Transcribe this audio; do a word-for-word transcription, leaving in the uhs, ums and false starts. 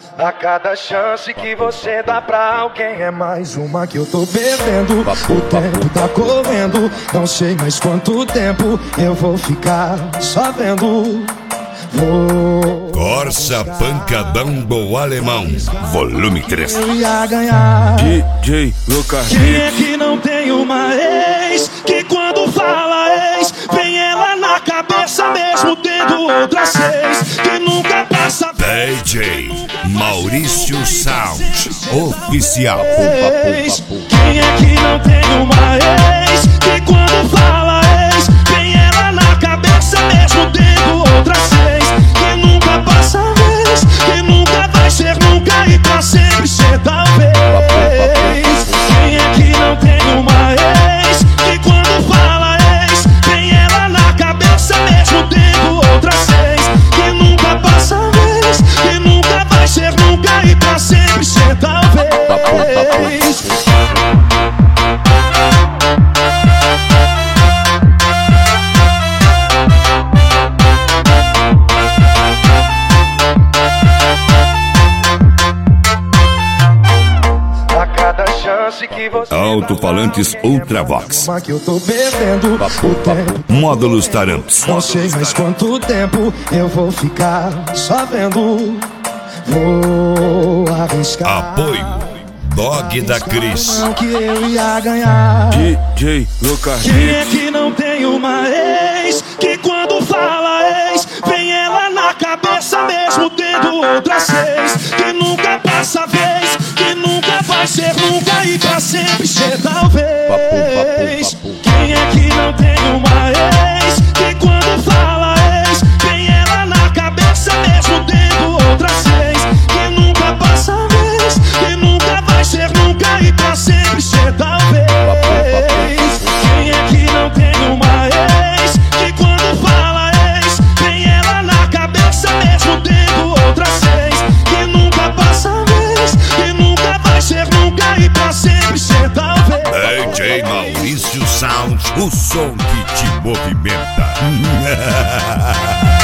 A cada chance que você dá pra alguém é mais uma que eu tô perdendo. O tempo tá correndo, não sei mais quanto tempo eu vou ficar só vendo. Vou Corsa Pancadão do Alemão, volume três. Eu ia ganhar. D J Lucas. Quem é que não tem uma ex que quando fala ex vem ela na cabeça mesmo tendo outras seis, que nunca passa D J Maurício Sound Oficial. ex. Quem é que não tem uma ex que quando fala ex vem ela na cabeça mesmo tendo outras seis, que nunca passa vez, que nunca vai ser nunca e pra sempre ser talvez. Quem é que não tem uma ex que quando fala ex vem ela na cabeça mesmo tendo outras seis, que nunca passa vez, que nunca vai ser nunca e pra sempre ser talvez. Alto-falantes Ultravox. Uma que eu tô bebendo o tempo. Módulos Taramps. Não sei mais quanto tempo eu vou ficar só vendo. Vou arriscar. Apoio Dog da Cris. Não que eu ia ganhar. D J Lucas. Quem é que não tem uma ex que quando fala ex vem ela na cabeça mesmo tendo outras seis, que nunca passa vez, que nunca vai ser nunca e pra sempre ser talvez. Quem é que não tem uma ex que quando fala ex vem ela na cabeça mesmo tendo outras seis, que nunca passa vez, que nunca vai ser nunca e pra sempre ser talvez. Quem é que não tem uma ex que quando fala ex vem ela na cabeça mesmo tendo outras seis, que nunca passa vez, que nunca vai ser nunca e pra sempre ser talvez. D J Maurício Sound, o som que te movimenta.